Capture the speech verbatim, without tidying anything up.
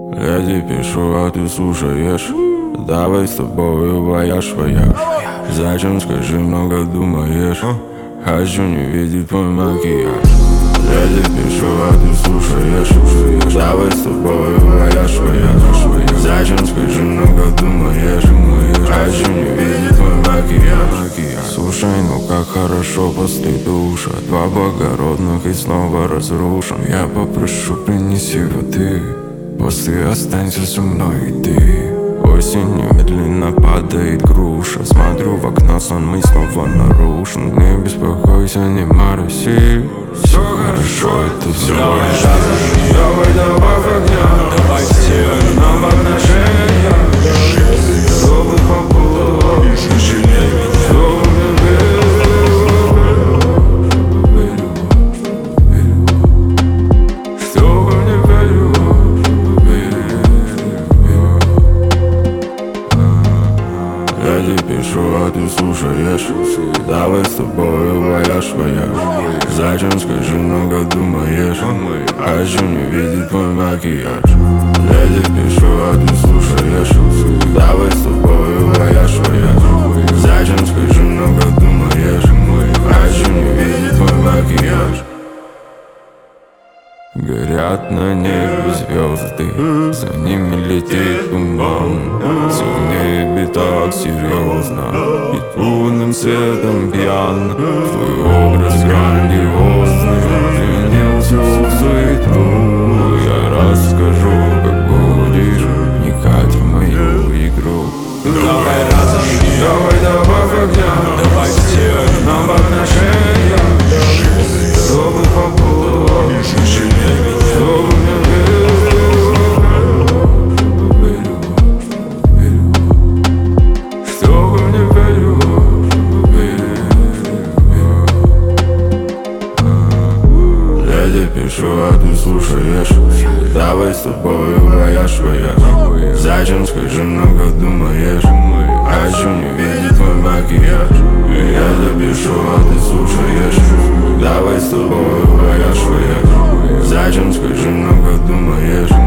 Леди пишу, а ты слушаешь. Давай с тобой вояж, вояж. Зачем, скажи, много думаешь? Хочу не видеть твой макияж. Леди пишу, а ты слушаешь. Давай с тобой вояж, вояж. Зачем, скажи, много думаешь? Хочу не видеть твой макияж. Слушай, ну как хорошо после душа. Два благородных и снова разрушим. Я попрошу, принеси воды. После останься со мной и ты. Осенью медленно падает груша. Смотрю в окно, сон снова нарушен. Не беспокойся, не мороси. Все хорошо, это всего лишь жизнь. Давай добавь огня, давай все нам отношения. Чтобы побыло, чтобы мне верил. Чтобы мне верил. Леди пишу, а ты слушаешь. Давай с тобой вояж, вояж. Зачем, скажи, много думаешь? Хочу не видеть твой макияж. Леди пишу, а ты слушаешь. Давай с тобой вояж, вояж. Зачем, скажи, много думаешь? Хочу не видеть твой макияж. Горят на небе звезды, за ними летит туман. Все в небе так серьезно, и лунным светом пьян. Твой образ грандиозный пленился в суету. Я расскажу, как будешь вникать в мою игру. Давай разожги, давай добавь огня, давай все нам отношения. Чтобы побыло, чтобы мне верил. Чтобы мне верил. Леди пишу, а ты слушаешь. Давай с тобой вояж, вояж. Зачем, скажи, много думаешь? Хочу не видеть твой макияж. Я запишу, а ты слушаешь. Давай с тобой вояж, вояж. Зачем, скажи, много думаешь?